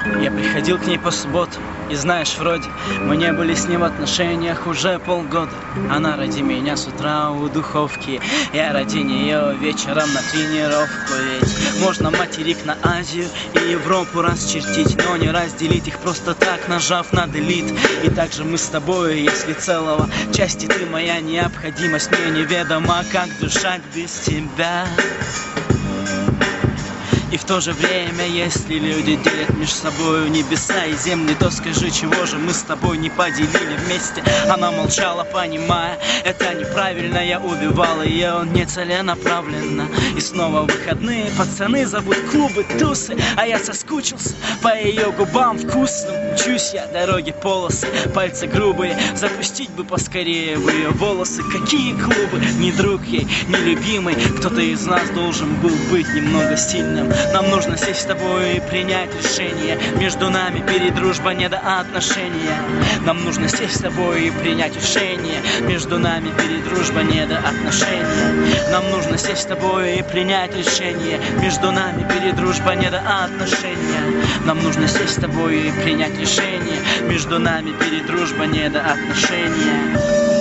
Я приходил к ней по субботам, и знаешь, вроде мы не были с ней в отношениях уже полгода. Она ради меня с утра у духовки, я ради нее вечером на тренировку. Ведь можно материк на Азию и Европу расчертить, но не разделить их просто так, нажав на delete. И также мы с тобой, если целого части ты моя необходимость, мне неведома, как душа без тебя. И в то же время, если люди делят между собой небеса и земли, то скажи, чего же мы с тобой не поделили вместе? Она молчала, понимая, это неправильно. Я убивал ее нецеленаправленно. И снова выходные, пацаны зовут клубы, тусы, а я соскучился по ее губам вкусным. Учусь я, дороги, полосы, пальцы грубые, запустить бы поскорее в ее волосы. Какие клубы? Ни друг ей, ни любимый. Кто-то из нас должен был быть немного сильным. Нам нужно сесть с тобой и принять решение. Между нами передружба, не до отношения. Нам нужно сесть с тобой и принять решение. Между нами передружба, не до отношения. Нам нужно сесть с тобой и принять решение. Между нами передружба, не до отношения. Нам нужно сесть с тобой и принять решение. Между нами передружба, не до отношения.